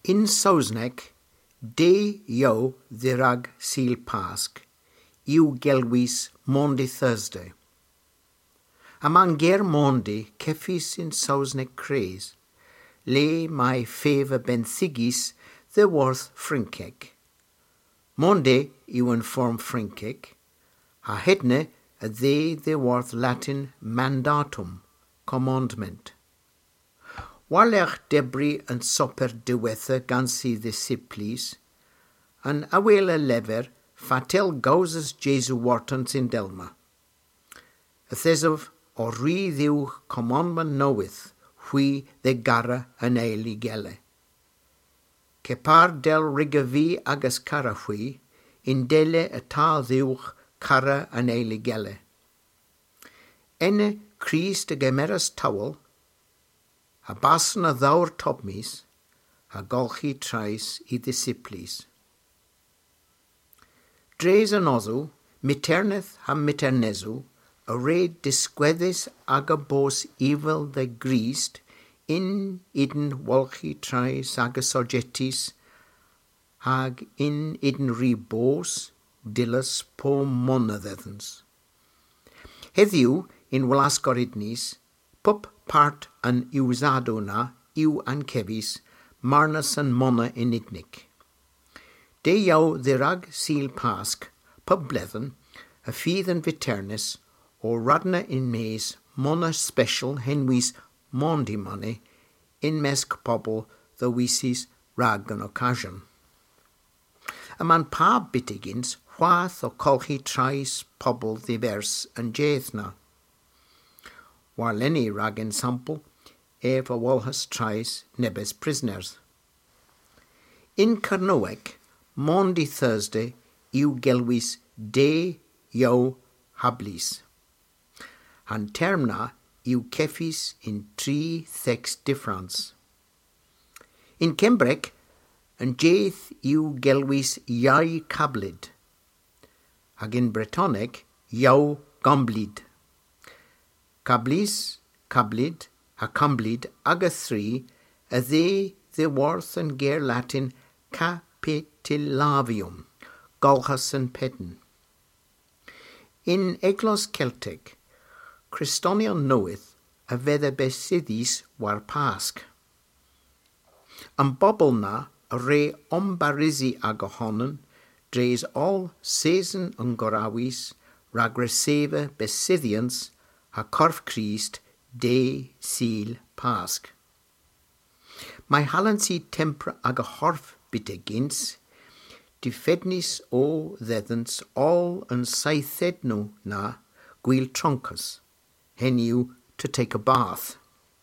In Sausneck, de yo dhirag seal pask, iw gelwis Monday Thursday. Among ger Monday, kefis in Sausneck craze, le my favor benthigis the worth frinkek. Monday iw in form frinkek, ha hedne a the worth Latin mandatum, commandment. Warlech debris and supper diwetha gansi the siplis, and awela lever fatel gauzes Jesu wartons in Delma. A thesov or re thiw commandment knoweth, hui the gara an eili gele. Kepar del rigavi agus cara hui, in dele a ta thiwch cara an eili gele. Enne Christ a gemeras towel, a basan a thawr tobmis, a golchi trais I disciplis. Dres an ozu, miterneth ha miternezu, a red disquedis aga bos evil the greased, in iden wolchi trais aga sogetis, hag in iden rebos, dillas po monadethans. Heddiw in walascoridnis, pup part an iwsadona, iw an kevis, marnas an mona in idnic. De jou dhirag seal pask, pub blethen, a feed and viternis, or radna in mes, mona special henwis mondi money, in mesk pobble, the wisis rag an occasion. A man pa bitigins, whath o colchi trais pobble divers and jethna. War lenny rag in sample, ef a walhas trais nebes prisoners. In Carnoek, Monday Thursday, iw gelwis de yo hablis. Han termna iw kefis in 3 thex difference. In Kembrek, an jeth iw gelwis iai cablid. Hag in Bretonic, yo gomblid. Cablis, cablid, ha cumblid, aga 3, a the worth and ger Latin capitillavium, golchas and pedin. In Eglos Celtic, Christonion knoweth a veda besidis war pask. Am bobblna a re ombarizi agahonen, dres all season and gorawis, ragreseva besidians, ha corf Christ de seal pask. My halansi tempra aga horf bitegins, defednis o thethans all and saithedno na gwil tronkas, heniu to take a bath.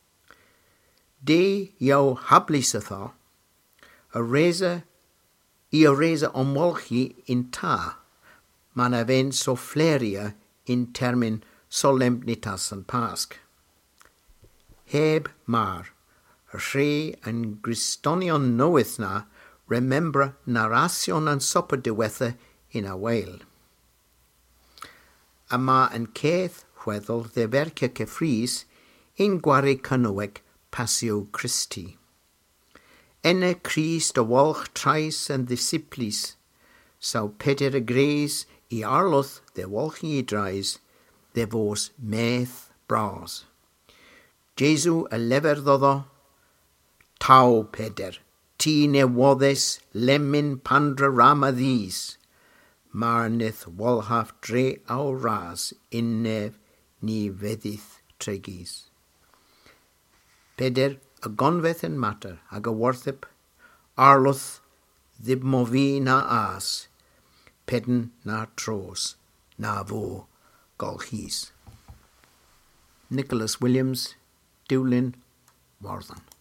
De jou hablisatha, a reza omwolchi in ta, man aven sofleria in termin solemnitas and pask. Heb mar, a shre and Christonion knoweth na, remember narration and supper diwetha in a whale. Ama and Keith whethel the verke kefries in gwari canoec passio Christi. Enne Christ a walch trais and disciplis, sau peder a grace I arloth the walchi I drais, the vos meth bras. Jesu a lever doddo, tau peder, tine wodes lemmin pandra rama these, marneth walhaf dre au ras in nev ni vedith tregis. Peder a gonveth en matter ag a worthip, arloth dhib movi na as, pedden na tros, na vo golchis. Nicholas Williams, Dewlin, Warthen.